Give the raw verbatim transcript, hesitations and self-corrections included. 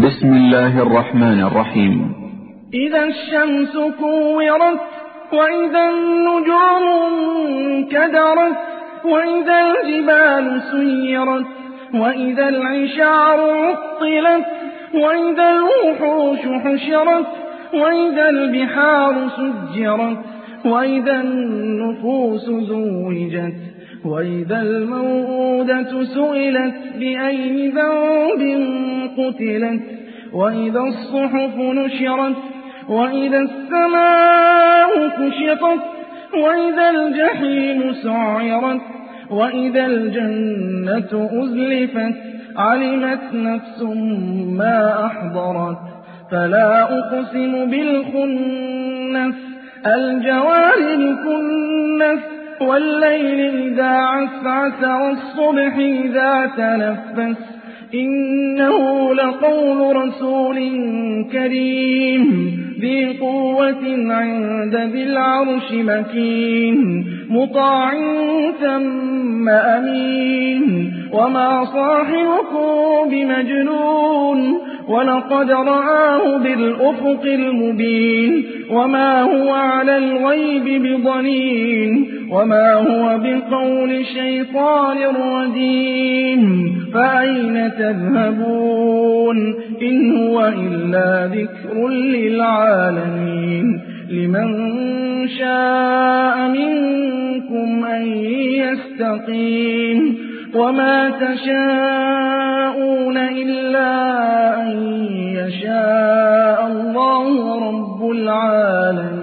بسم الله الرحمن الرحيم. إذا الشمس كورت وإذا النجوم انكدرت وإذا الجبال سيرت وإذا العشار عطلت وإذا الوحوش حشرت وإذا البحار سجرت وإذا النفوس زوجت وإذا الموءودة سئلت بأي ذنب قتلت وإذا الصحف نشرت وإذا السماء كشطت وإذا الجحيم سعرت وإذا الجنة أزلفت علمت نفس ما أحضرت فلا أقسم بالخنس الجوار الكنس والليل إذا عسعس والصبح إذا تنفس إنه لقول رسول كريم ذي قوة عند ذي العرش مكين مطاع ثم أمين وما صاحبكم بمجنون ولقد رآه بالأفق المبين وما هو على الغيب بضنين وما هو بقول شيطان رجيم فأين تذهبون إن هو إلا ذكر للعالمين لمن شاء منكم أن يستقيم وما تشاءون إلا أن يشاء الله رب العالمين.